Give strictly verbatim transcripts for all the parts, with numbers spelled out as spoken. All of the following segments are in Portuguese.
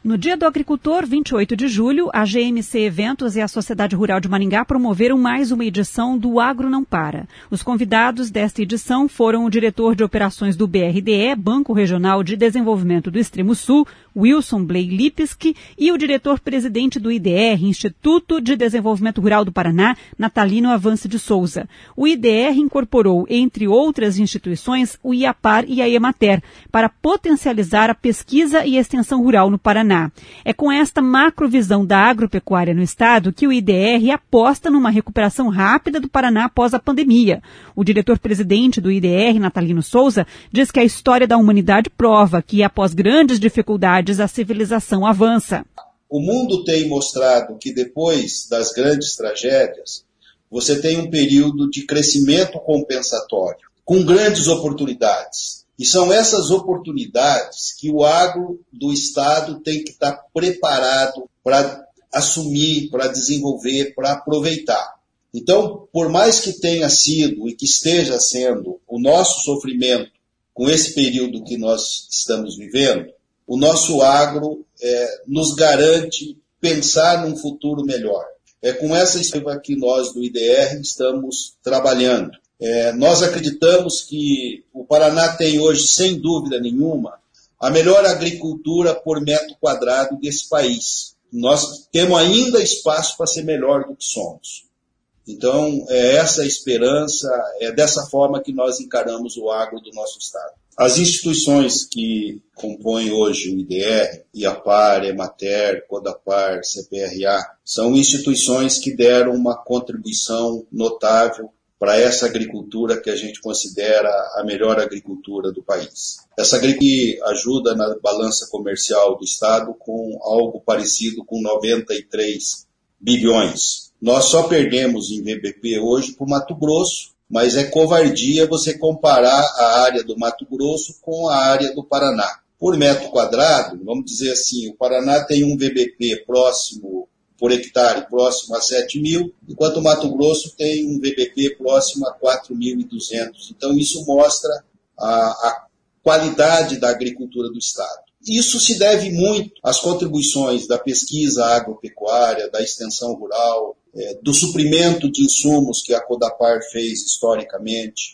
No Dia do Agricultor, vinte e oito de julho, a G M C Eventos e a Sociedade Rural de Maringá promoveram mais uma edição do Agro Não Para. Os convidados desta edição foram o diretor de operações do B R D E, Banco Regional de Desenvolvimento do Extremo Sul, Wilson Bley Lipski, e o diretor-presidente do I D R, Instituto de Desenvolvimento Rural do Paraná, Natalino Avance de Souza. O I D R incorporou, entre outras instituições, o IAPAR e a Emater, para potencializar a pesquisa e extensão rural no Paraná. É com esta macrovisão da agropecuária no estado que o I D R aposta numa recuperação rápida do Paraná após a pandemia. O diretor-presidente do I D R, Natalino Souza, diz que a história da humanidade prova que, após grandes dificuldades, a civilização avança. O mundo tem mostrado que depois das grandes tragédias, você tem um período de crescimento compensatório, com grandes oportunidades. E são essas oportunidades que o agro do Estado tem que estar preparado para assumir, para desenvolver, para aproveitar. Então, por mais que tenha sido e que esteja sendo o nosso sofrimento com esse período que nós estamos vivendo, o nosso agro é, nos garante pensar num futuro melhor. É com essa expectativa que nós do I D R estamos trabalhando. É, nós acreditamos que o Paraná tem hoje, sem dúvida nenhuma, a melhor agricultura por metro quadrado desse país. Nós temos ainda espaço para ser melhor do que somos. Então, é essa a esperança, é dessa forma que nós encaramos o agro do nosso estado. As instituições que compõem hoje o I D R, IAPAR, Emater, Codapar, C P R A, são instituições que deram uma contribuição notável para essa agricultura que a gente considera a melhor agricultura do país. Essa agricultura ajuda na balança comercial do Estado com algo parecido com noventa e três bilhões. Nós só perdemos em V B P hoje para o Mato Grosso, mas é covardia você comparar a área do Mato Grosso com a área do Paraná. Por metro quadrado, vamos dizer assim, o Paraná tem um V B P próximo por hectare próximo a sete mil, enquanto o Mato Grosso tem um V B P próximo a quatro mil e duzentos. Então, isso mostra a, a qualidade da agricultura do Estado. Isso se deve muito às contribuições da pesquisa agropecuária, da extensão rural, é, do suprimento de insumos que a Codapar fez historicamente,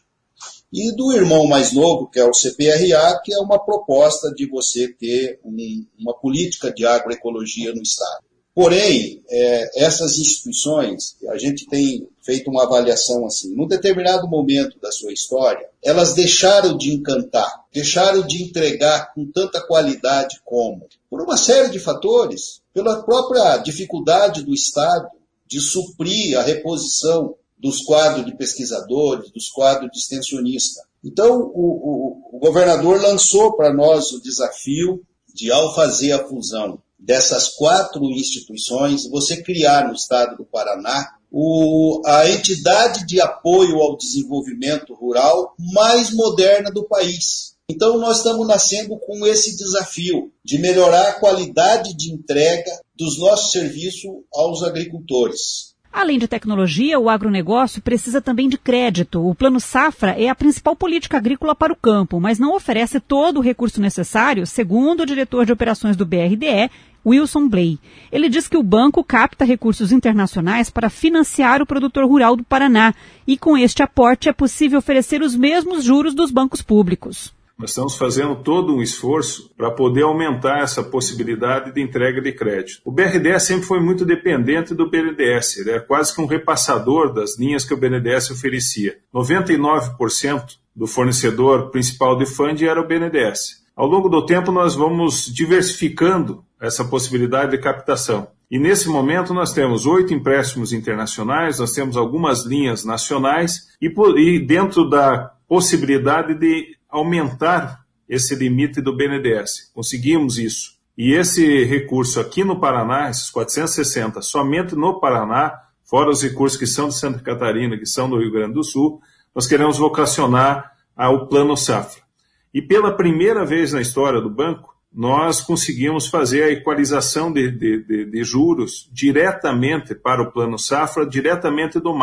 e do irmão mais novo, que é o C P R A, que é uma proposta de você ter um, uma política de agroecologia no Estado. Porém, é, essas instituições, a gente tem feito uma avaliação assim, num determinado momento da sua história, elas deixaram de encantar, deixaram de entregar com tanta qualidade como, por uma série de fatores, pela própria dificuldade do Estado de suprir a reposição dos quadros de pesquisadores, dos quadros de extensionista. Então, o, o, o governador lançou para nós o desafio de, ao fazer a fusão dessas quatro instituições, você criar no estado do Paraná o, a entidade de apoio ao desenvolvimento rural mais moderna do país. Então, nós estamos nascendo com esse desafio de melhorar a qualidade de entrega dos nossos serviços aos agricultores. Além de tecnologia, o agronegócio precisa também de crédito. O Plano Safra é a principal política agrícola para o campo, mas não oferece todo o recurso necessário, segundo o diretor de operações do B R D E, Wilson Bley. Ele diz que o banco capta recursos internacionais para financiar o produtor rural do Paraná e, com este aporte, é possível oferecer os mesmos juros dos bancos públicos. Nós estamos fazendo todo um esforço para poder aumentar essa possibilidade de entrega de crédito. O B R D E sempre foi muito dependente do B N D E S, ele é quase que um repassador das linhas que o B N D E S oferecia. noventa e nove por cento do fornecedor principal de funding era o B N D E S. Ao longo do tempo, nós vamos diversificando essa possibilidade de captação. E nesse momento nós temos oito empréstimos internacionais, nós temos algumas linhas nacionais e, e dentro da possibilidade de aumentar esse limite do B N D E S. Conseguimos isso. E esse recurso aqui no Paraná, esses quatrocentos e sessenta, somente no Paraná, fora os recursos que são de Santa Catarina, que são do Rio Grande do Sul, nós queremos vocacionar ao Plano Safra. E pela primeira vez na história do banco, nós conseguimos fazer a equalização de, de, de, de juros diretamente para o Plano Safra, diretamente do mapa.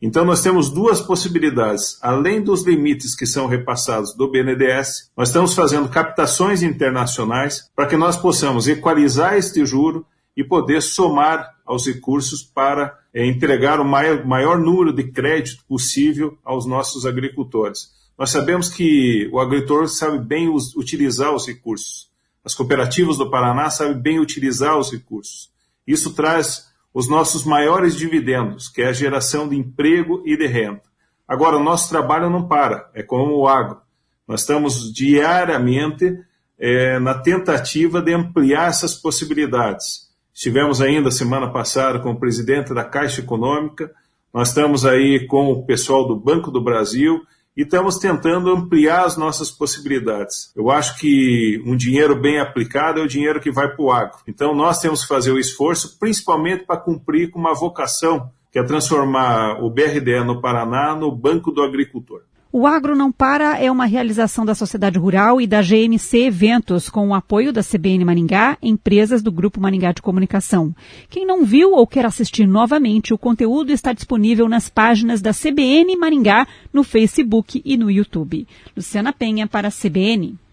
Então nós temos duas possibilidades. Além dos limites que são repassados do B N D E S, nós estamos fazendo captações internacionais para que nós possamos equalizar este juro e poder somar aos recursos para é, entregar o maior, maior número de crédito possível aos nossos agricultores. Nós sabemos que o agricultor sabe bem us, utilizar os recursos. As cooperativas do Paraná sabem bem utilizar os recursos. Isso traz os nossos maiores dividendos, que é a geração de emprego e de renda. Agora, o nosso trabalho não para, é como o agro. Nós estamos diariamente é, na tentativa de ampliar essas possibilidades. Estivemos ainda semana passada com o presidente da Caixa Econômica, nós estamos aí com o pessoal do Banco do Brasil e estamos tentando ampliar as nossas possibilidades. Eu acho que um dinheiro bem aplicado é o dinheiro que vai para o agro. Então nós temos que fazer o esforço, principalmente para cumprir com uma vocação, que é transformar o B R D E no Paraná no Banco do Agricultor. O Agro Não Para é uma realização da Sociedade Rural e da G M C Eventos, com o apoio da C B N Maringá, empresas do Grupo Maringá de Comunicação. Quem não viu ou quer assistir novamente, o conteúdo está disponível nas páginas da C B N Maringá, no Facebook e no YouTube. Luciana Penha para a C B N.